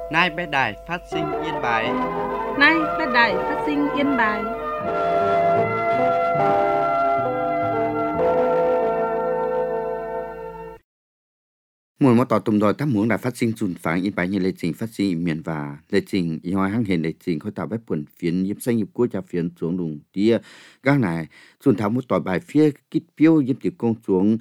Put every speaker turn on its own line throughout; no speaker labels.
Nay bé đài phát sinh yên bài.
Nay bé đài phát sinh yên bài.
Muốn một tỏ tùm đòi tác muốn đã phát sinh dùn phản yên bài như lệ trình phát sinh miền và lệ trình y hoa hăng hiện lệ trình khối tạo bếp quần phiến nhiếp xanh nhiếp quốc gia phiến xuống đùng tia các này dùn thảo một tỏi bài phía kít phiêu nhiếp tiểu công xuống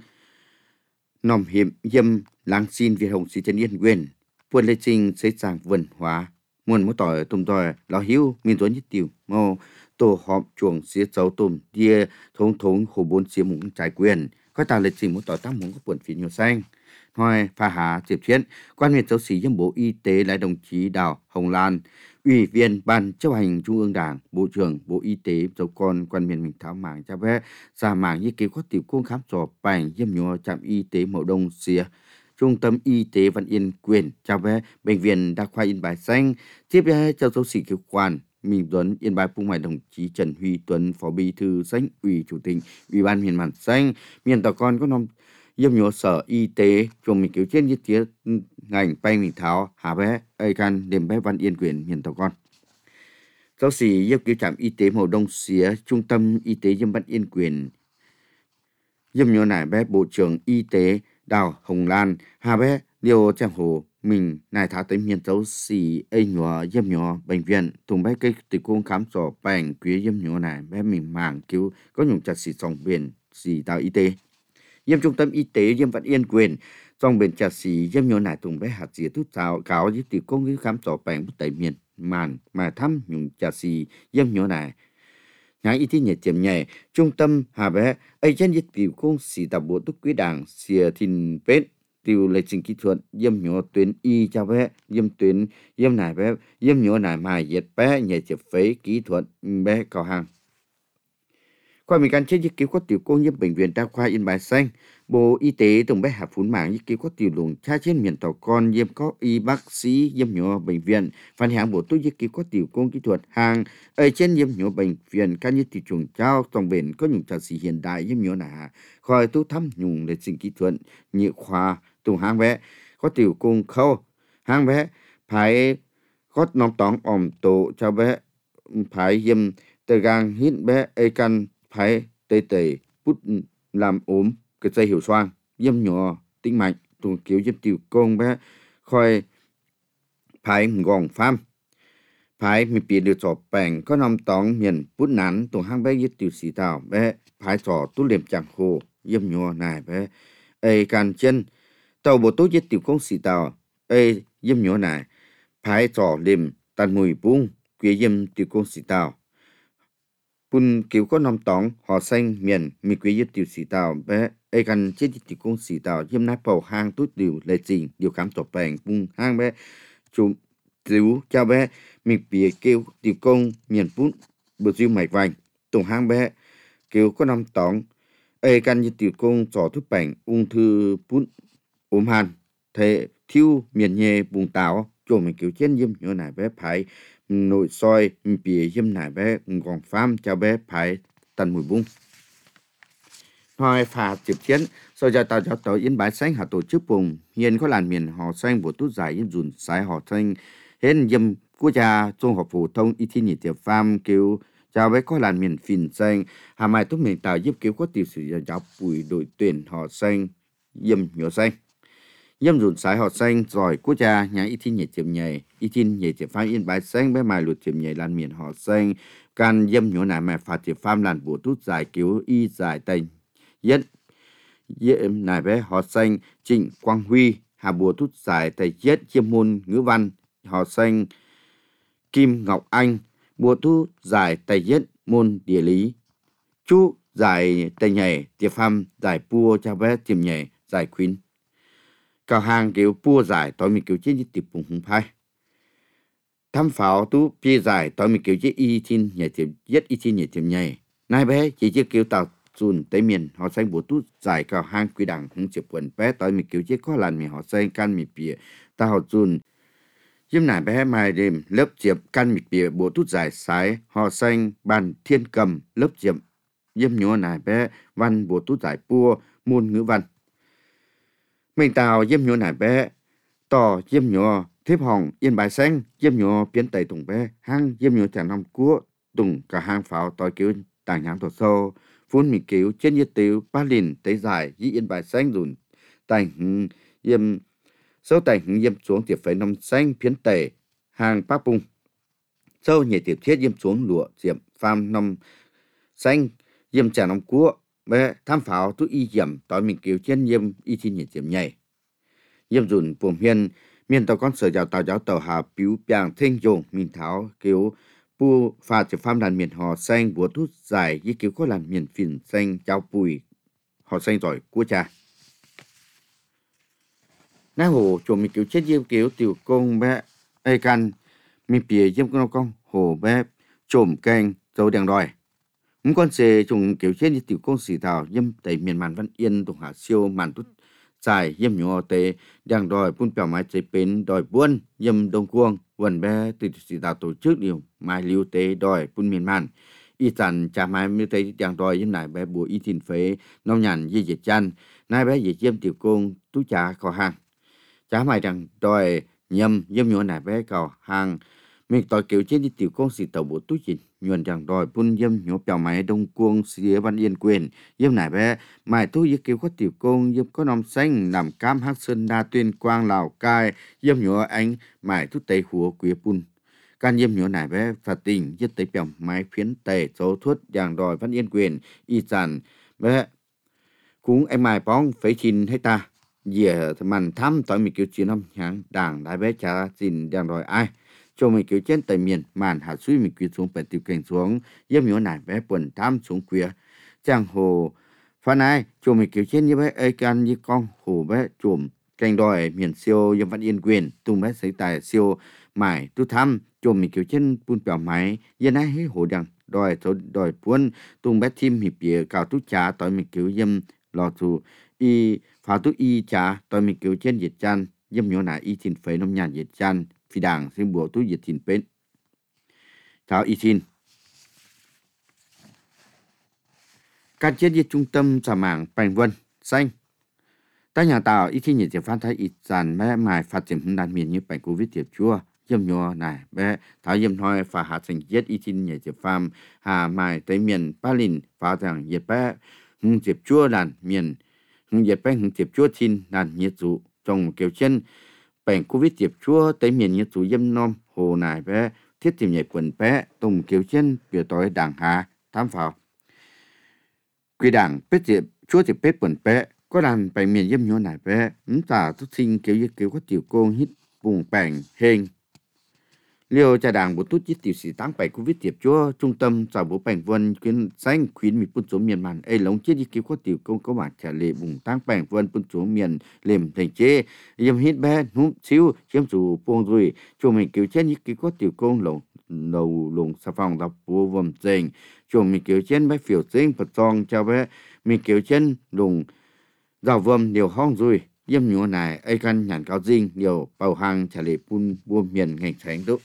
nòm hiểm yêm láng xin việt hồng sĩ chân yên quyền quân lệ trình xây sàng vườn hóa muốn một tỏi tùm đòi lò hiếu miền tuấn nhất tiểu mô tổ họp chuồng xía cháu tùm tia thống thống hồ bốn xía mũng trái quyền khối tạo lệ trình một tỏi tác muốn có quần phiến nhiều xanh Hoài Phà Hà Diệp Chiến, quan huyện giáo sĩ giám Bộ Y tế là đồng chí Đào Hồng Lan, Ủy viên Ban chấp hành Trung ương Đảng, Bộ trưởng Bộ Y tế dấu con quan miền mình tháo mạng cho bé ra mạng như kế có tiểu cung khám trò bành giám nhua trạm y tế Mậu Đông xìa. Trung tâm Y tế Văn Yên quyền cho bé bệnh viện Đa khoa Yên Bài Xanh tiếp bé cho giáo sĩ cơ quan Minh Tuấn Yên Bài Phung Ngoại đồng chí Trần Huy Tuấn Phó Bí thư Xanh Ủy Chủ tịch Ủy ban miền Màn Xanh miền tàu con có nom giám nhua sở y tế chung mình cứu trên nhất thiết ngành bay mình tháo hạ bé ai can đêm bé Văn Yên quyền miền tàu con giáo sĩ giám cứu trạm y tế Mậu Đông xía trung tâm y tế giám Văn Yên quyền giám nhua nải bé bộ trưởng y tế Đào Hồng Lan hạ bé điều trang hồ mình nài tháo tới miền giáo sĩ ai nhua giám nhua bệnh viện thùng bé cây từ cung khám sổ bành quý giám nhua nải bé mình mảng cứu có nhung chặt xì sòng biển xì tàu y tế Diêm trung tâm y tế Diêm Văn Yên quyền trong bên trà sĩ Diêm nhô nải tùng bé hạt dĩa thuốc thảo cáo với tiểu công ngữ khám sổ bành tại miền màn mà thăm nhung trà sĩ Diêm nhô nải nhà y tế nhẹ tiệm nhẹ trung tâm hà bé ấy chân với tiểu công sĩ tập bộ túc quý đảng xìa thìn pết tiểu lệ trình kỹ thuật Diêm nhô tuyến y cho bé Diêm tuyến Diêm nải bé Diêm nhô nải mài dệt bé nhẹ tiệp phế kỹ thuật bé cao hàng qua mình can chết với cứu có tiểu cô nhiễm bệnh viện Đa khoa Yên Bài Xanh, Bộ Y tế tổng bé hạ phún mạng với cứu có tiểu luồng cha trên miền tàu con nhiễm có y bác sĩ nhiễm nhỏ bệnh viện, phản hạng bộ tôi với cứu có tiểu công kỹ thuật hàng ở trên nhiễm nhỏ bệnh viện can như tiểu trùng trao tổng bền có những trà sĩ hiện đại nhiễm nhỏ nà khỏi tu thăm nhung để sinh kỹ thuật nhị khoa tùng hàng bé có tiểu công khâu hàng bé phải có nòng tòng tổ cho bé phải nhiễm tờ gang hít bé ai can phải tê tê bút làm ốm cái dây hiểu xoang diêm nhỏ tính mạnh tuần kiểu giúp tiểu công bé khỏi phải gòn pham phải mi bị được trò bèn có nằm tòng miền bút nắn tuần hang bé giúp tiểu sĩ tàu bé phải trò tu liệm chẳng hồ diêm nhỏ này bé ai can chân tàu bộ tốt giúp tiểu công sĩ tàu ai diêm nhỏ này phải trò liệm tàn mùi bung quý diêm tiểu công sĩ tàu Bùn kiểu có nằm tòng họ xanh miền mi quý giúp tiểu sĩ tàu bé ai cần chết tiểu công sĩ tàu diêm nát bầu hang tốt điều lệ trình điều khám tộc bèn bung hang bé chủ tiểu cho bé mi bìa kêu tiểu công miền bún bờ diêu mạch vành tùng hang bé kiểu có nằm tòng ai cần như tiểu công trò thuốc bèn ung thư bún ốm hàn thể thiêu miền nhẹ bùng táo cho mình kiểu chết diêm nhỏ này bé phải nội soi bìa diêm nải bé còn phám cho bé phải tần mùi bung Hoài Phà Diệp Chiến sau giờ tàu cho tàu Yên Bái Xanh hạ tổ chức vùng hiện có làn miền họ xanh bộ tút giải yên dùn sái họ xanh hiện diêm quốc gia trung học phổ thông y thi nhị tiểu pham kêu chào bé có làn miền phìn xanh hà mai tốt miền tàu giúp kêu có tiểu sử giáo bùi đội tuyển họ xanh diêm nhỏ xanh Diêm dùn sái họ xanh giỏi quốc gia nhà y thiên nhảy tiệm nhảy y thiên nhảy tiệm pham Yên Bái Xanh bé mai luật tiệm nhảy lan miền họ xanh can diêm nhỏ nà mẹ phạt tiệm pham làn bộ tút giải cứu y giải tây nhất diêm nà bé họ xanh Trịnh Quang Huy hà bộ tút giải tây nhất chiêm môn ngữ văn họ xanh Kim Ngọc Anh bộ tút giải tây nhất môn địa lý chú giải tây nhảy tiệm pham giải pua cho bé tiệm nhảy giải khuyến cao hàng kiểu bua giải tối mình kiểu chế như tiệp bùng hùng phai tham pháo tú bia giải tối mình kiểu chế y thiên nhảy tiệp nhất y thiên nhảy tiệp nhảy nay bé chỉ chế kiểu tàu dùn tới miền họ xanh bố tú giải cao hàng quy đẳng hùng chụp quần bé tối mình kiểu chế có làn miền họ xanh can mì bìa tàu dùn Diêm nải bé mai đêm lớp diệp can mì bìa bố tú giải sái họ xanh bàn thiên cầm lớp diệp diêm nhỏ nải bé văn bố tú giải bua môn ngữ văn mình tàu diêm nhô nải bé ต่อเยี่ยมหยัวเทพห้องเย็นบ่ายแสงเยี่ยมหยัวเปลี่ยนไตตรงไปห้างเยี่ยมหยัวแต่นำกัวตุงกับห้างฝาวต่อยกิ้วต่างหางตัวโซฟุ้นมีกิ้วเช่นยี่ติวป้าลินเตยdàiยี่เย็นบ่ายแสงดุนแต่งเยี่ยมsauแต่งเยี่ยมxuống tiệp phải nằm xanh phiến tề hàng pa pung sau nhảy tiệp thiết ยี่ยมxuống lụa diệm pham nằm xanh ยี่ยมtrả nằm cua bé tham pháo tu y diệm tỏi mình kiều trên ยี่ยมy thi nhảy diệm nhảyเยี่ยมจุนปุ่มเฮียนเมียนตะก้อนเสือเจ้าเต่าหาผิวเปียงเท่งโยงมินเท้าเกียวปูฟาจะฟามดันเมียนหอแซงบัวทุใส่ยี่เกียวก็ลันเมียนฝิ่นแซงเจ้าปุยหอแซงจ่อยกู้จ่าหน้าโหจมมีเกียวเช็ดเยี่ยมเกียวติวกงแบะไอกันมีเปียเยี่ยมกองโหแบะจมแกงโจแดงดอยมึงก้อนเสจงเกียวเช็ดยี่ติวกงสีเทาเยี่ยมแต่เมียนมันวันเอียนตรงหาเซียวมันทุdài yếm nhỏ tê đang đòi phun bèo máy chế bến đòi buôn yếm đông cuông quần bé từ sĩ đạo tổ chức điều mai liu tê đòi phun miền man y sản cha mai mới thấy đang đòi yếm lại bé bùa y thìn phế nông nhàn di diệt chăn nay bé diệt yếm tiểu công tú cha khó hàng cha mai đang đòi yếm nhỏ này bé cầu hàng mình tỏi kiểu trên đi tiểu công sĩ tàu bộ tú chỉnh nhuận đang đòi phun yếm nhỏ bèo máy đông cuông xía văn yên quyền yếm này bé mai tú yếm kiểu có tiểu công yếm có nòng xanh làm cam hắc sơn đa tuyên quang lào cai yếm nhỏ anh mai tú tây hùa quế pun can yếm nhỏ này bé phạt tình yếm tây bèo máy phiến tây số thuất đang đòi văn yên quyền y sản bé cũng em mai bóng phải chín hay ta dìa mình thăm tỏi mình kiểu chiến năm hàng đảng đại bé cha xin đang đòi ai cho mình kiểu trên tại miền màn hạ suy mình quy xuống phải tiêu cảnh xuống yếm nhỏ này bé quần tham xuống queer giang hồ phan ai cho mình kiểu trên như bé ai can như con hồ bé chùm cảnh đòi miền siêu yếm văn yên quyền tung bé xây tài siêu mải tu tham cho mình kiểu trên bún bèo máy yên ai hí hồ đằng đòi buôn tung bé tim hiệp bìa cào tu trà tỏi mình kiểu yếm lò dù y phá tu y trà tỏi mình kiểu trên diệt chan yếm nhỏ này y thìn phế nông nhàn diệt chan phi đảng xin bùa tu diệt thìn bên thảo y thìn các chết diệt trung tâm trả mạng bành vân xanh ta nhà tàu y thìn nhiệt phát thái y sản bé mài phát triển hưng đàn miền như bành covid tiệp chua yếm nhỏ này bé thảo yếm thôi phá hạt thành chết y thìn nhiệt phàm hà mài tới miền ba lìn phá rằng nhiệt bé hưng tiệp chua đàn miền hưng nhiệt bé hưng tiệp chua thìn đàn nhiệt dụ trong kiểu chân bệnh covid tiệp chua tới miền như chủ yếm nom hồ nài bé thiết tìm nhảy quần bé tùng kiểu chân biểu tối đảng hạ tham phào quy đảng bết tiệp chua tiệp bết quần bé có đàn bệnh miền yếm nhô nài bé tả thức sinh kiểu có tiểu cô hít vùng bệnh hên liều trà đảng bộ tút chít tiểu sĩ tăng bệnh covid tiệp chua trung tâm trả bộ bệnh vân khuyến xanh khuyến mi phun xuống miền màn ấy lống chết đi kiểu có tiểu công có bản trả lệ vùng tăng bệnh vân phun xuống miền liềm thành chế yếm hít bé núm xíu chiếm chủ buông rồi cho mình kiểu chết đi kiểu có tiểu công lồng xà phòng đập bùa vầm dền cho mình kiểu chết bé phiểu sinh vật tròn cho bé mình kiểu chết lồng rào vầm điều hong rồi yếm nhúa này ấy căn nhàn cao dinh điều bầu hàng trả lệ phun buông miền ngành tránh đó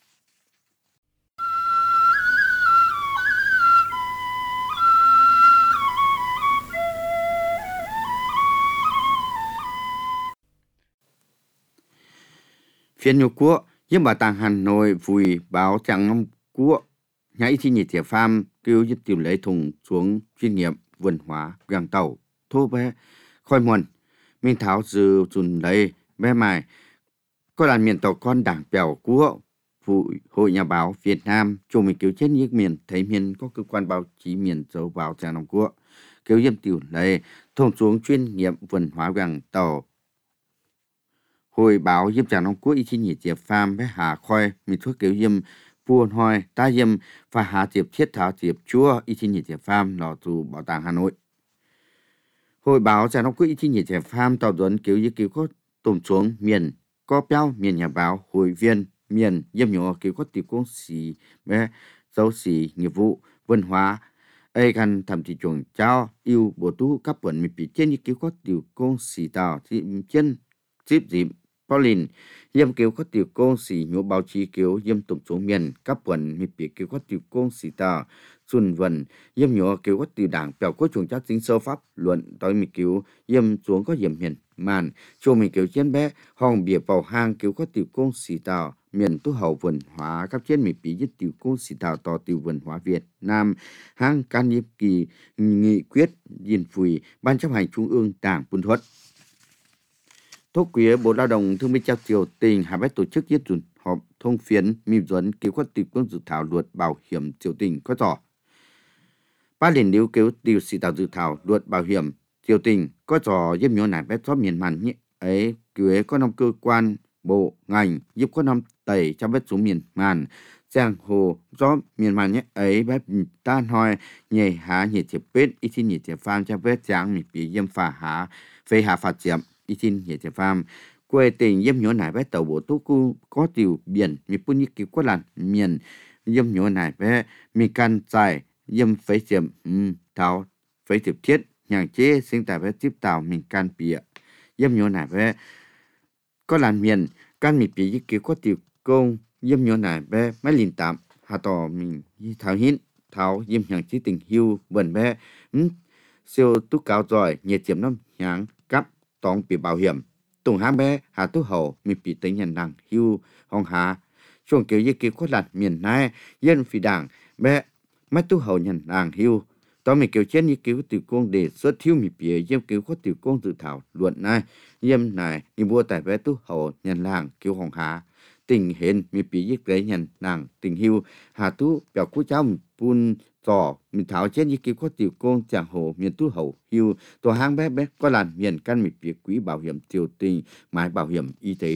phiên nhiều quốc nhưng bà tàng Hà Nội vùi báo chẳng năm quốc nhảy thi nhị tiệp pham kêu giúp tìm lấy thùng xuống chuyên nghiệp vườn hóa gàng tàu thô bé khôi muôn mình tháo dư dùn lấy bé mài có là miền tàu con đảng bèo quốc vụ hội nhà báo Việt Nam cho mình kêu chết nhiếc miền thấy miền có cơ quan báo chí miền dấu báo chẳng năm quốc kêu giúp tìm lấy thùng xuống chuyên nghiệp vườn hóa gàng tàu hồi báo yếm chẳng nông quốc y chi nhị tiệp pham bé hà khoi mi thuốc kiểu yếm buôn hoi ta yếm và hà tiệp thiết thảo tiệp chúa y chi nhị tiệp pham lò tù bảo tàng Hà Nội hồi báo chẳng nông quốc y chi nhị tiệp pham tàu tuấn kiểu như kiểu có tôm xuống miền có béo miền nhà báo hội viên miền yếm nhỏ kiểu có tiểu công sĩ bé dấu sĩ nghiệp vụ văn hóa aiกันทำที่จงเจ้าอิวบตู้กับผลมีปีเช่นยี่ก็ติวกงสีตาวที่เช่นจิบPauline yếm kiểu có tiểu công sĩ nhũ báo chí kiểu yếm tổng số miền các quần mi bị kiểu có tiểu công sĩ ta xuân vần yếm nhỏ kiểu có tiểu đảng bèo có chuồng chắc chính sơ pháp luận tới mi kiểu yếm xuống có yếm miền màn cho mình kiểu chiến bé hòng bìa bảo hang kiểu có tiểu công xì tàu miền tu hậu văn hóa các chiến mình bị giết tiểu công xì tàu tỏ tiểu văn hóa Việt Nam hang can nhiệm kỳ nghị quyết diên phùi ban chấp hành trung ương đảng Buôn Thuận thúc quý Bộ Lao động Thương binh Trao Triều Tình hà bé tổ chức giết dùn họp thông phiến mìm dẫn kiểu có tiểu công dự thảo luật bảo hiểm triều tình có tỏ ba liền điếu kéo tiểu xì tàu dự thảo luật bảo hiểm triều tình có trò giúp nhau nải bé xót miền màn nhé ấy kiểu có năm cơ quan bộ ngành giúp có năm tẩy cho bé xuống miền màn giang hồ do miền màn nhé ấy bé tan hoi nhảy há nhiệt chế bết ít xin nhiệt chế phan cho bé giang mình bị dâm phá há phê hạ phạt chiếm ít xin nhiệt chế phan quê tình giúp nhau nải bé tàu bộ tú cu có tiểu biển mình bún như kiểu có làn miền giúp nhau nải bé mình can dài dâm phế chiếm tháo phế chiếm thiết nhàng chế sinh tại bé tiếp tàu mình can bịa dâm nhau nải bé có làn miền can mình bị như kiểu có tiểu công dâm nhau nải bé mấy liền tạm hà tỏ mình tháo hiến tháo dâm nhàng chế tình hiu bẩn bé siêu tú cáo giỏi nhiệt chiếm năm nhàng cắp tòng bị bảo hiểm tùng hang bé hà tú hậu mình bị tính nhận năng hiu hong hà chuồng kiểu như kiểu có làn miền này dân phi đảng bé mắt tú hậu nhận năng hiu tao mình kiểu trên như kiểu tiểu công đề xuất thiếu mình bị dâm kiểu có tiểu công dự thảo luận này dâm này như mua tại bé tú hậu nhận làng kiểu hong hà tình hiện mình bị giết lấy nhận nàng tình hiu hà tú biểu cú cháu bun tỏ mình tháo chết như kiểu có tiểu công chẳng hồ miền tú hậu hiu tổ hang bé bé có làn miền căn mình bị quỹ bảo hiểm triều tình mái bảo hiểm y tế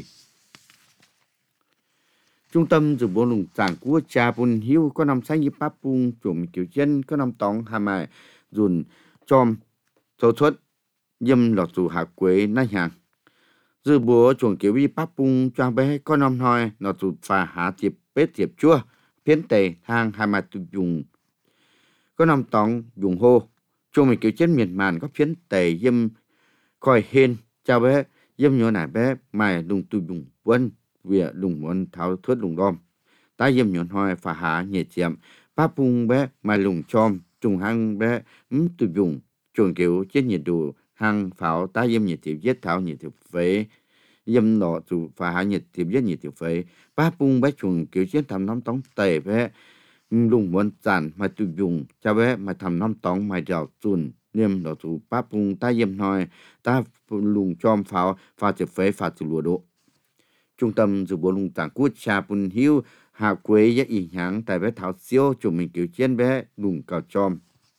trung tâm dự bộ lùng giảng của cha bun hiu có nằm sáng như bắp bung chuẩn kiểu chân có nằm tòng hà mài dùn chom sâu xuất dâm lọt dù hạ quế nai hàng dự bộ chuẩn kiểu wie bắp bung cho bé có nằm nói lọt dù phà hạ tiệp bết tiệp chua phiến tề hàng hà mài tụ dùng có nằm tòng dùng hô cho mình kiểu chân miền màn có phiến tề dâm coi hên chào bé dâm nhỏ nải bé mài đùng tụ dùng vân việc lùng muốn tháo thuyết lùng đom ta dâm nhọn hoi phá hạ nhẹ chiếm ba bung bé mà lùng chom trùng hăng bé tụ dùng chuồng kiểu chết nhiệt độ hăng pháo ta dâm nhiệt tiệp giết tháo nhiệt tiệp phế dâm nọ tụ phá hạ nhiệt tiệp giết nhiệt tiệp phế ba bung bé chuồng kiểu chết thầm nắm tống tề bé lùng muốn giản mà tụ dùng cho bé mà thầm nắm tống mà rào chun niêm nọ tụ ba bung ta dâm hoi ta lùng chom pháo phá tiệp phế phá tiệp lùa độ trung tâm dự bộ lùng tảng quốc cha bun hiu hạ quế giá ý nháng tại bé thảo siêu chủ mình kiểu chiến bé lùng cào chom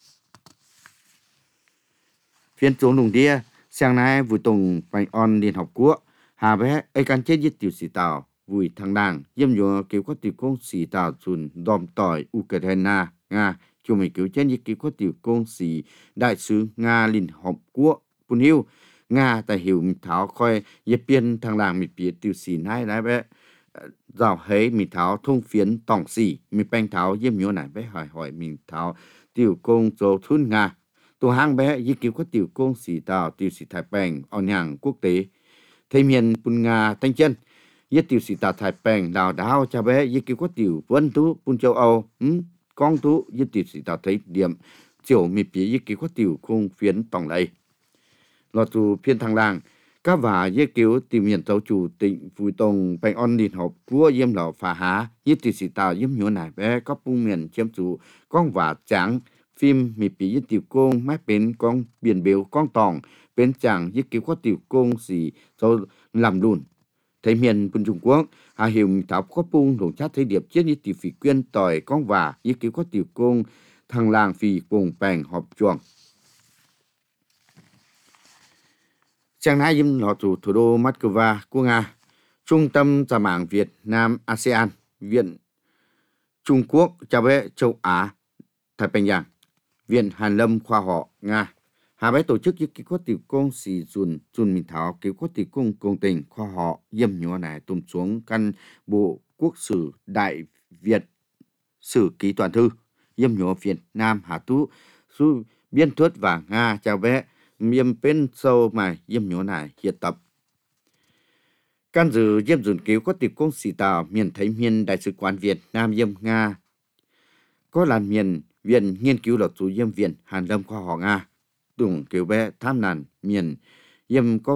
phiên xuống lùng đia sáng nay vui tùng bánh on liên học quốc hà bé ấy can chết giết tiểu sĩ tàu vui thằng đảng dâm dùa kiểu có tiểu công sĩ tàu chùn đom tỏi Ukraine Nga chủ mình kiểu chiến giết kiểu có tiểu công sĩ đại sứ Nga liên học quốc bun hiu Nga tại hiểu mình tháo coi dẹp biên thằng làng mình biết tiêu xì này đấy bé dạo hấy mình tháo thông phiến tổng xì mình banh tháo dêm nhớ này bé hỏi mình tháo tiểu công cho thun Nga tổ hang bé như kiểu có tiểu công xì tàu tiểu xì Thái Bình on hàng quốc tế thay miền bun Nga thanh chân với tiểu xì tàu Thái Bình đào đào cho bé như kiểu có tiểu vân tú bun châu Âu con tú với tiểu xì tàu thấy điểm chiều mình biết như kiểu có tiểu công phiến tổng này lọt dù phiên thằng làng các và dễ kiểu tìm hiện tàu chủ tịnh phùi tông bánh on liên hợp của yếm lọ phá há với tỷ sĩ tàu yếm nhớ nải bé có bung miền chiếm chủ con và trắng phim mì bí với tiểu công mái bên con biển biểu con tòng bên chẳng với kiểu có tiểu công gì cho làm đùn thấy miền bên Trung Quốc hà hiểu thảo có bung đồng chát thấy điệp chết như tiểu phỉ quyên tỏi con và với kiểu có tiểu công thằng làng phì cùng bèn họp chuồng Chiang Thái dâm lọ thủ đô Moscow của Nga, Trung tâm Giả mảng Việt Nam ASEAN, Viện Trung Quốc cho bé châu Á, Thái Bình Dương, Viện Hàn Lâm Khoa học Nga. Hà bé tổ chức những kỹ thuật tiểu công xì dùn mình thảo kỹ thuật tiểu công tình khoa học dâm nhỏ này tùm xuống căn bộ quốc sử Đại Việt sử ký toàn thư dâm nhỏ Việt Nam Hà Tú su biên thuật và Nga chào bé miêm bên sâu mà yếm nhỏ này hiện tập can dự yếm dùn cứu có tiểu công sĩ tàu miền Thái miền đại sứ quán Việt Nam yếm Nga có làn miền viện nghiên cứu luật chủ yếm viện Hàn Lâm khoa học Nga tùng cứu bé tham nàn miền yếm có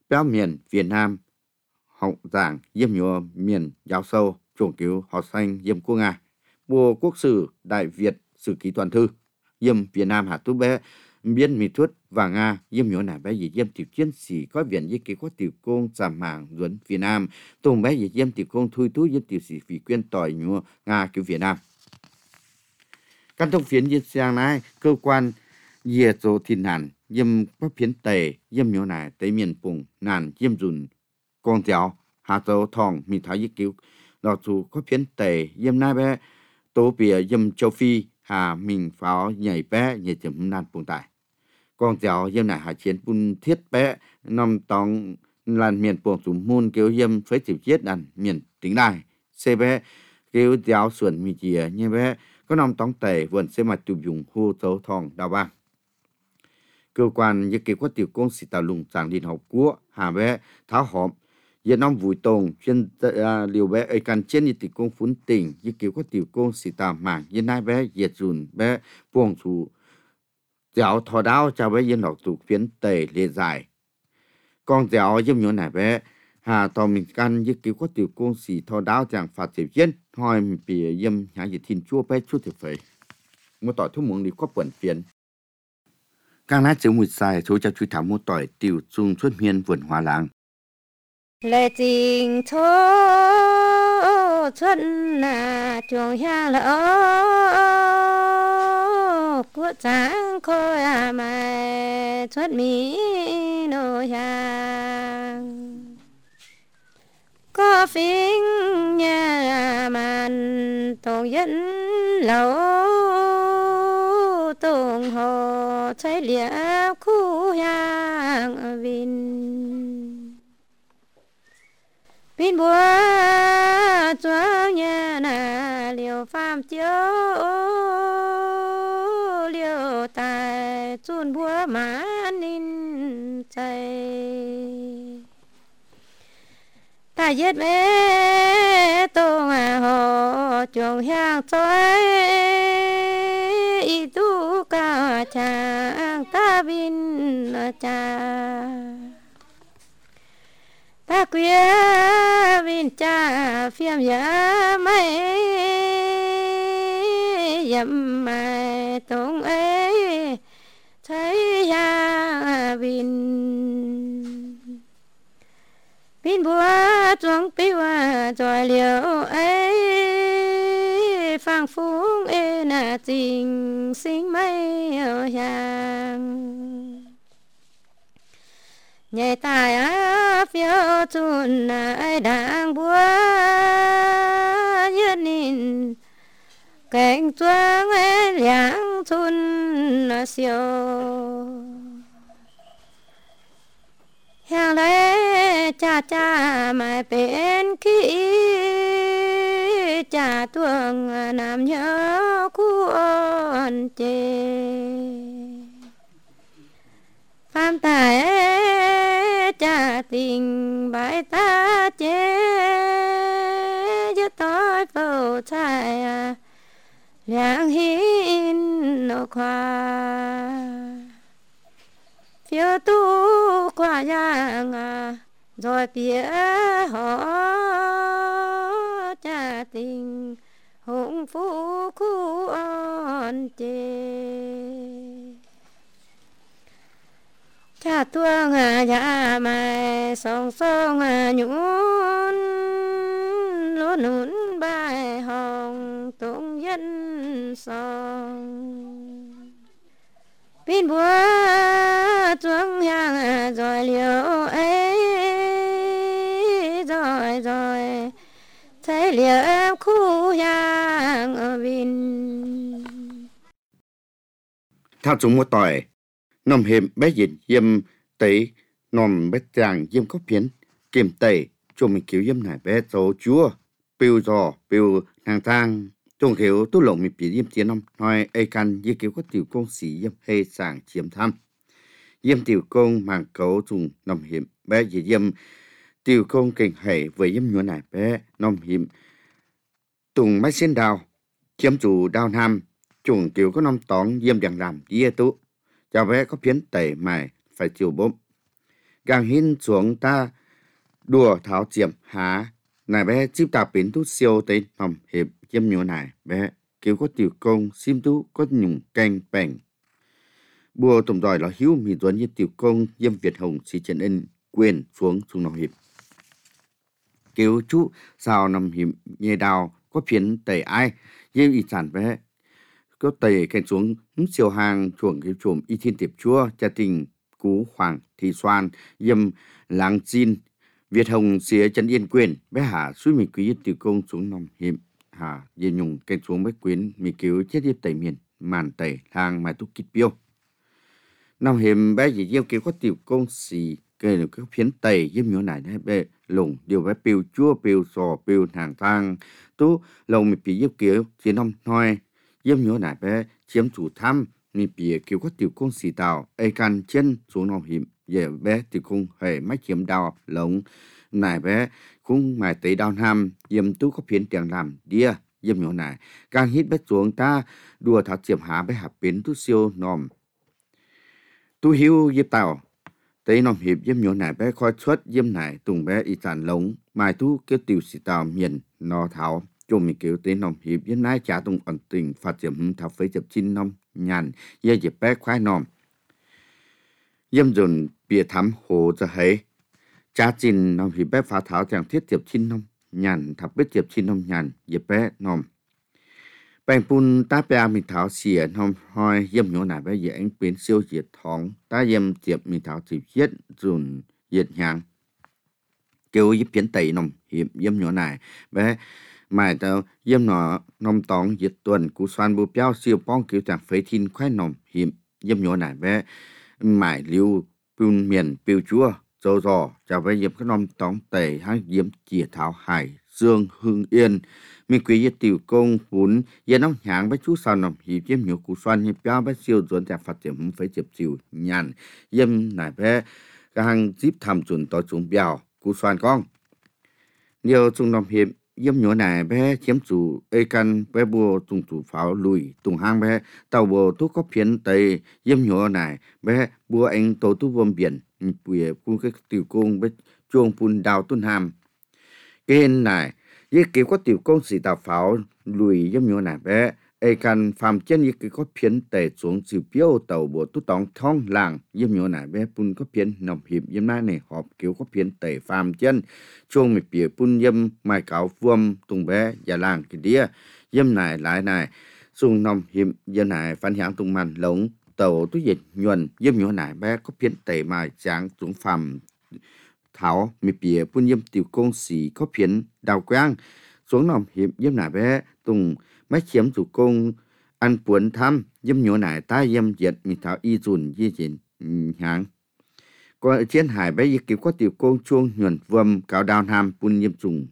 béo miền Việt Nam học giảng yếm nhúa miền giáo sâu chuồng cứu học sinh yếm quốc Nga bộ quốc sử Đại Việt sử ký toàn thư yếm Việt Nam hạ tú bé biên mỹ thuật và Nga yếm nhúa này bé gì yếm tiểu chiến sĩ có viện với ký có tiểu công giảm mạng duẩn Việt Nam tùng bé gì yếm tiểu công thui tú yếm tiểu sĩ vì quyên tỏi nhúa Nga cứu Việt Nam căn thông phiến yếm sang này cơ quan dìa số thiên hàn yếm có phiến tề yếm nhúa này tới miền Pùng nàn yếm dùn con giáo hạ dấu thòng mình thấy ý cứu lọ chủ có phiến tề yếm nai bé tố bìa yếm châu Phi hà mình pháo nhảy bé nhảy chấm nan bùng tại con giáo yếm này hạ chiến bun thiết bé nằm tòng làn miền bùng chủ môn kêu yếm phế chịu chết đàn miền tính đài xe bé kêu giáo xuẩn mi chìa như bé có nằm tòng tề vườn xe mặt chụp dùng hô dấu thòng đào bang cơ quan như kế có tiểu công sĩ tạo lùng giảng liên học của hà bé tháo họp Việt Nam vui tông chuyên liều bé ấy cần trên như tiểu công phun tỉnh như kiểu có tiểu công sĩ tạo mạng như nai bé Việt dùn bé buông chủ giáo thọ đáo cho bé dân học tụ phiến tề lệ giải con giáo giống như này bé hà tò mình căn như kiểu có tiểu công sĩ thọ đáo chẳng phạt tiểu dân hỏi mình bị dâm nhà gì thiên chua bé chút thì phải một tỏi thuốc muỗng đi có bẩn phiền càng nát chữ mùi xài số cho chú thảo một tỏi tiểu trung xuất miên vườn hoa làng
lệ tình thô xuân là chuồng hang lỡ của sáng khôi mà xuất mỹ nô hàng có phím nhà màn tổng dẫn lâu tổng hồ thấy liệp khu hàng Vin búa chúa nhà nà liều phàm chiếu liều tài chun búa má nín chạy ta giết bé tô hồ chuồng hang chói y tu ca chàng ta vin cha ta quê vin cha phiêm giá mấy dầm mai tung ấy thấy ya vin vin búa chuông piu tròi liều ấy phang phúng ê na tình sinh mấy ở hàng nhảy tài á phiêu chun ai đang búa như nín cánh chuông ấy liang chun siêu hàng lấy cha cha mày bên kỹ cha tuồng nam nhớ cuốn chê phàm tài cha tình bãi ta chế chứ tối phâu trai liang hin nô khoa phiêu tu qua giang rồi phía họ cha tình hùng phú khu on chê cha tuông nhà mày song song nhún luôn nhún bài hồng tung dân song pin búa chuông hàng rồi liều ấy rồi rồi thấy liều em khu hàng ở vin
theo chúng một tỏi nằm hiểm bé dịch yếm tấy nằm bé chàng yếm có phiến kiềm tẩy cho mình cứu yếm này bé số chúa piu giò piu nàng thang trong hiểu tu lộng mình bị yếm chiến năm nói ai can như kiểu có tiểu công sĩ yếm hay sàng chiếm tham yếm tiểu công màng cấu dùng nằm hiểm bé dịch yếm tiểu công kinh hệ với yếm nhúa này bé nằm hiểm tùng máy xin đào chiếm chủ đào nam chủng kiểu có năm tón yếm đằng làm dĩa tú cho bé có phiến tẩy mày phải chịu bốm càng hin xuống ta đùa tháo chiếm há này bé chip ta biến tu siêu tên nằm hiệp chiếm nhớ này bé kiểu có tiểu công sim tu có nhung canh bèn bùa tụm đòi là hiếu mì tuấn như tiểu công diêm Việt Hồng xì chân ân quyền xuống nằm hiệp kiểu chú sao nằm hiệp nhẹ đào có phiến tẩy ai diêm y sản bé có tẩy cảnh xuống siêu hàng chuồng cái chuồng y thiên tiệp chua gia tình cú hoàng thị xoan diêm láng chin Việt Hồng xía chân yên quyền bé hạ suy mì quý tiểu công xuống nằm hiệp hà diêm nhung cảnh xuống bé quyến mì cứu chết diêm tẩy miền màn tẩy hàng mai túc kít biêu nằm hiệp bé gì diêm kiểu có tiểu công xì cái cái phiến tẩy diêm nhớ này đấy bé lùng điều bé piêu chua piêu sò piêu hàng thang tú lồng mì pì diêm kiểu chỉ năm thôi diêm nhớ này bé chiếm chủ thăm mì pì kiểu có tiểu công xì tàu ai can chân xuống nằm hiệp về bé tiểu công hề máy chiếm đào lồng này bé cũng mài tẩy đào ham diêm tú có phiến tiền làm đĩa diêm nhớ này càng hít bé xuống ta đùa thảo chiếm há bé hạp biến tú siêu nòm tu hiu diêm tàu tây nòm hiệp diêm nhớ này bé khói xuất diêm này tùng bé y sản lống mai tu kêu tiểu sĩ tàu miền nò thảo chôm mi kêu tây nòm hiệp diêm nái trả tùng ẩn tình phát diệm thảo phế diệp chín nòm nhàn dây diệp bé khoái nòm diêm dồn bìa thắm hồ ra hấy trả chín nòm hiệp bé phá thảo chẳng thiết diệp chín nòm nhàn thập biết diệp chín nòm nhàn diệp bé nòm bèn pun ta bè mình thảo xỉa nòm hoi diêm nhớ này bé dễ anh biến siêu diệt thóng ta diêm diệp mình thảo chỉ giết dồn diệt nhang kêu giúp biến tẩy nòm hiệp diêm nhớ này bé mày tao diêm nó nòm tóng diệt tuần cú xoan bù béo siêu bong kiểu chẳng phế thiên khoái nòm hiệp diêm nhớ này bé mày lưu pun miền piu chúa dầu dò chào bé diệp cái nòm tóng tẩy hai diêm chìa thảo hải dương hưng yên mình quý yết tiểu công vốn yên nóng nhàng với chú sao nằm hiệp diêm nhiều cú xoan như béo bé siêu dồn đẹp phát triển không phải diệp chiều nhàn diêm này bé cái hàng díp thầm chuẩn tỏ chúng béo cú xoan con nhiều trung nằm hiệp diêm nhỏ này bé chiếm chủ ê căn bé bùa tung chủ pháo lùi tung hang bé tàu bùa thuốc có phiến tây diêm nhỏ này bé bùa anh tổ tu vườn biển bùa cung cái tiểu công bé chuông pun đào tuân hàm cái hình này với kiểu có tiểu công sĩ tàu pháo lùi diêm nhỏ này bé ê căn phàm chân với kiểu có phiến tây xuống sự phiếu tàu bùa tu tòng thong làng diêm nhỏ này bé pun có phiến nằm hiệp diêm này họp kiểu có phiến tây phàm chân chuông mì bìa pun diêm mai cáo vuông tung bé và làng cái đĩa diêm này lại này sung nằm hiệp diêm này phản響tung màn lống tàu tu dịch nhuần diêm nhỏ này bé có phiến tây mai sáng xuống phàm thảo mì bìa pun diêm tiểu công sĩ có phiến đào quang xuống nằm hiệp diêm này bé tung mấy chiếm chủ công ăn buồn thăm diêm nhỏ này ta diêm diệt mì thảo y dùn di diện hàng có chiến hải bé y kiểu có tiểu công chuông nhuần vườm cáo đào ham pun diêm trùng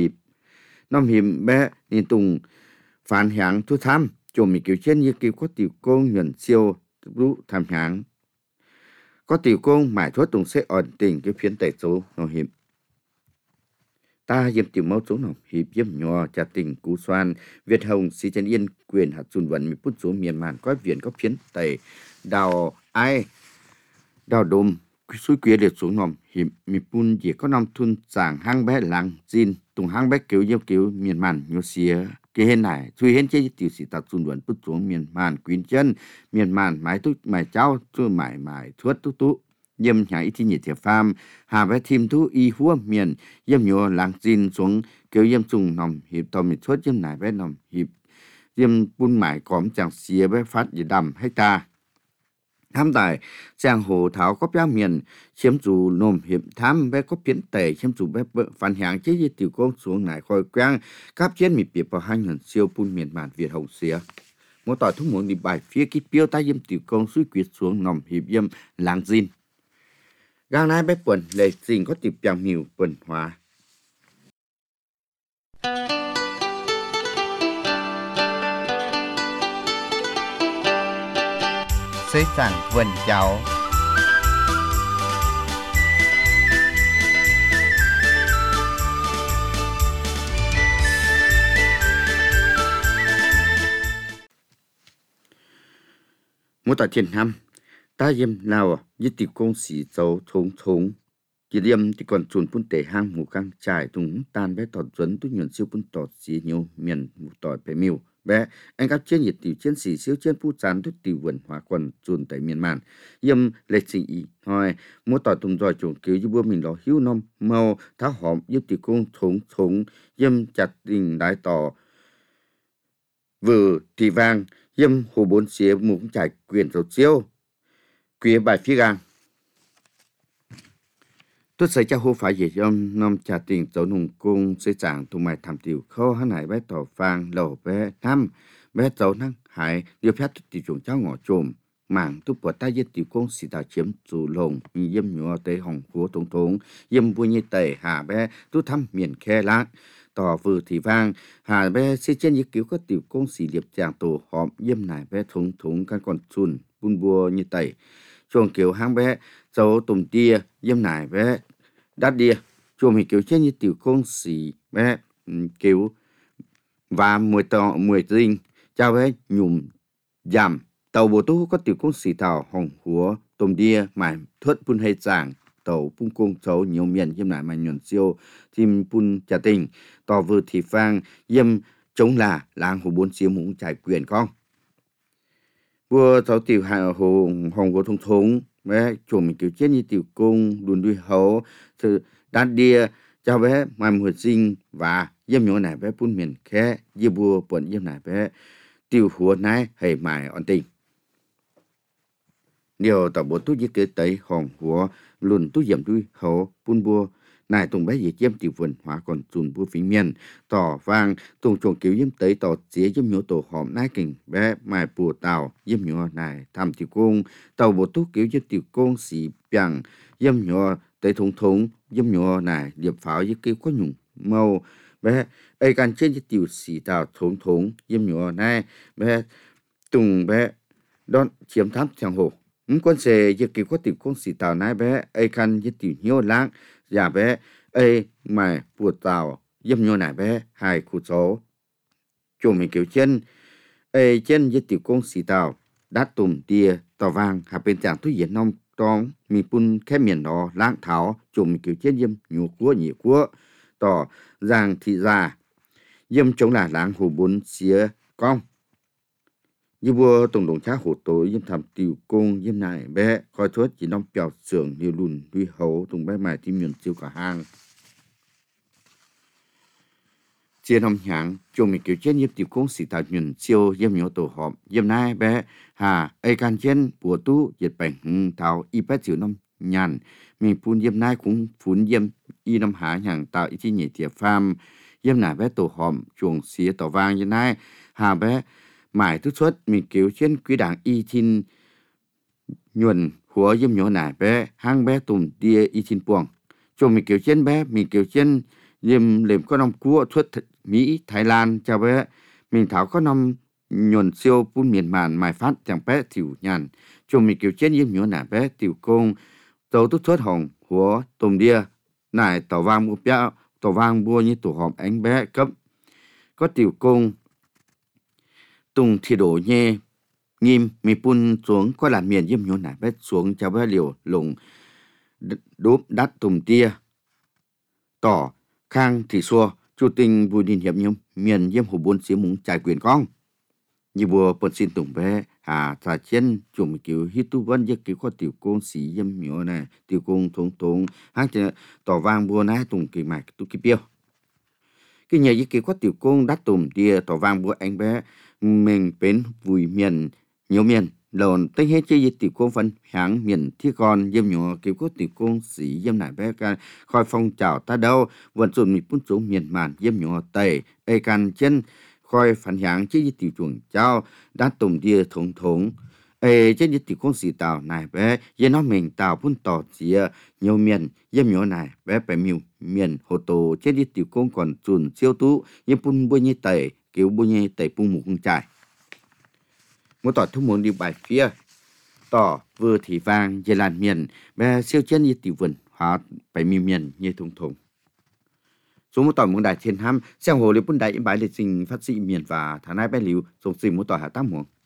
nằm hiệp bé nên tùng phản響thu thăm chùm mì kiểu chiến y kiểu có tiểu công nhuần siêu lũ tham hạng có tiểu công mãi thoát tùng sẽ ổn định cái phiến tẩy số nằm hiệp ta diêm tiểu mẫu xuống nằm hiệp diêm nhỏ trả tình cú xoan Việt Hồng xí chân yên quyền hạt dùn vận mi put xuống miền màn có viện có phiến tẩy đào ai đào đôm suối quế liệt xuống nằm hiệp mi pun chỉ có năm thun sàng hang bé làng zin tùng hang bé kiểu diêm kiểu miền màn nhô xía cái hên này thui hên chế tiểu sĩ tạt dùn vận put xuống miền màn quyến chân miền màn mái tút mái cháu thui mái thuất tú tú diêm nhà ít nhiệt thiệp pham hà bé thêm thu y hua miền diêm nhô làng zin xuống kiểu diêm trùng nằm hiệp tàu mi thuất diêm này bé nằm hiệp diêm pun mái cóm chẳng xía bé phát gì đầm hay ta tham tài giang hồ thảo có béo miền chiếm chủ nôm hiệp tham bé có phiến tẩy chiếm chủ bé phản響chế với tiểu công xuống này khôi quang các chiến mì bịp vào hai ngàn siêu pun miền bản Việt Hồng xía một tỏi thúc muốn đi bài phía kí piêu ta diêm tiểu công suy quyệt xuống nằm hiệp diêm làng zin gang nái bé quần lệ zin có tiểu piang miu quần hóa
Xế chẳng vần cháu
một tỏi tiền năm ta diêm nào với tiểu công sĩ dấu thống thống chỉ điểm thì còn chuồn phun tể hang mù căng trải thùng tan bé tọt dẫn tu nhuận siêu phun tọt xí nhiều miền mù tọt phải miêu bé anh các chiến nhiệt tiểu chiến sĩ siêu chiến phu chán tu tiểu vườn hóa quần chuồn tại miền màn yếm lịch sĩ hỏi mua tọt thùng rồi chuồn cứu giúp bữa mình lo hiu nom màu tháo hòm giúp tiểu công thủng yếm chặt đình đại tỏ vừa thì vang yếm hồ bốn xía mũ trải quyền rồi chiêu quý bài phía gang tôi sẽ cho hồ phải gì trong năm trà tiền tổ nông cung sẽ chẳng tụi mày tham tiểu khâu hắn này bé tỏ vang lẩu bé năm bé cháu năng hải điều phép tiểu chuồng cháu ngõ trồm mảng tu bột ta giết tiểu công sĩ tạo chiếm chủ lồng yếm nhỏ tới hồng của tổng thống yếm vui như tẩy hà bé tu thăm miền khe láng tỏ vừa thì vang hà bé sẽ trên như cứu các tiểu công sĩ điệp chàng tổ họm yếm này bé thúng các con chun bun bùa như tẩy chuồng kiểu hang bé cháu tùm tia yếm này bé đắt đi chuồng mình kiểu trên như tiểu công sĩ bé kiểu và mùi tinh chào bé nhùm giảm tàu bộ tú có tiểu công sĩ thảo hồng húa tùm tia mải thớt bun hay giảng tàu phun công cháu nhiều miền yếm lại mà nhuận siêu thêm bun trà tình tỏ vừa thì vang yếm chống là làng hồ bốn xíu muốn trải quyền con vua cháu tiểu hạ hồ hồng của thống bé chuồng mình kiểu chết như tiểu công đùn đuôi hấu từ đắt đia cho bé mà mùa sinh và yếm nhỏ này bé phun miền khé yếm vua bận yếm này bé tiểu hùa này hay mải ổn tình điều tàu bộ tú kế tới hòn hùa lùn tú diệm đuôi hấu phun bua này tùng bé gì chiếm tiểu vườn hóa còn chùn bua phí miền tỏ vang tùng chuồng kiểu yếm tới tỏ chế yếm nhỏ tổ hòm nai kình bé mài bùa tàu yếm nhỏ này tham tiểu công tàu bộ tú kiểu yếm tiểu công xì bằng yếm nhỏ tới thống yếm nhỏ này điệp pháo yếm kêu có nhung màu bé ai can trên tiểu xì tàu thống yếm nhỏ này bé tùng bé đón chiếm thám chẳng hồ quân xe yếm kêu có tiểu công xì tàu này bé ai can yếm tiểu nhiều láng giả bé ai mài bùa tàu yếm nhỏ này bé hai khu số chuồng mình kiểu chân ai chân yếm tiểu công xì tàu đắt tùm tia tàu vàng hạ bên chẳng thuốc diễn nông tông mi pun khẽ miền đó lãng tháo chùm kiểu chết yếm nhũ của nhị của tỏ giang thị già yếm chống là lãng hồ bốn xía con như vua tổng đồng trá hồ tối yếm thầm tiểu công yếm này bé coi thuốc chỉ nông bèo sưởng như lùn đuôi hấu tùng bé mài tim nhuận siêu cả hang chia năm nhàng chùm mình kiểu chết yếm tiểu công sĩ tạo nhuận siêu yếm nhỏ tổ họp yếm này bé hà ai can chen bùa tú diệt bệnh thảo y bát chịu năm nhàn mình phun yếm nai cũng phun yếm y năm há hàng tạo y chi nhị tiệp pham yếm nải bé tổ hòm chuồng xía tỏ vang như nai hà bé mải thức xuất mình cứu trên quý đảng y thiên nhuận húa yếm nhỏ nải bé hang bé tùm tia y thiên buồng chuồng mình cứu trên bé mình cứu trên yếm lềm có năm cua xuất Mỹ Thái Lan cho bé mình thảo có năm nhuận siêu phun miền màn mài phát chẳng bé tiểu nhàn chùm mình kiểu chết yếm nhỏ nả bé tiểu công tàu tút xuất hồng húa tùm đia nải tàu vang mua béo tàu vang mua như tổ hòm ánh bé cấp có tiểu công tùng thì đổ nhê nghiêm mình phun xuống có làn miền yếm nhỏ nả bé xuống cho bé liều lùng đốp đắt tùm tia tỏ khang thì xua chủ tình Bùi Đình Hiệp nhung miền yếm hồ bốn xíu muốn trải quyền con như vua bận xin tùng bé hà thà chân chùm kiểu hít tu vân giấc kiểu có tiểu công sĩ yếm nhỏ này tiểu công thống hát tỏ vang bùa nái tùng kỳ mạch tu kỳ piêu cái nhà giấc kiểu có tiểu công đắt tùng tia tỏ vang bùa anh bé mình bến vùi miền nhiều miền lồn tới hết chơi tiểu công phân hãng miền thi con yếm nhỏ kiểu có tiểu công sĩ yếm nải bé can khỏi phong trào ta đâu vận dụng mình phun xuống miền màn yếm nhỏ tây ai can chân coi phản hạng chế tiểu chuồng cháu đã tùng tia thống chế tiểu công sĩ tàu này bé yên nó mình tàu phun tỏ xía nhiều miền yếm nhỏ này bé phải miền hồ tổ chế tiểu công còn chuồn siêu tú yếm phun bôi như tẩy kiểu bôi như tẩy phun mục trải một tỏ thu muốn đi bài phía tỏ vừa thì vang về làn miền bé siêu chân như tiểu vườn hóa phải miền như thống số một tỏi muốn đại thiên ham xem hồ liệp bún đại bài lịch trình phát sĩ miền và tháng nay bé liu dùng gì một tỏi hạ tác muộn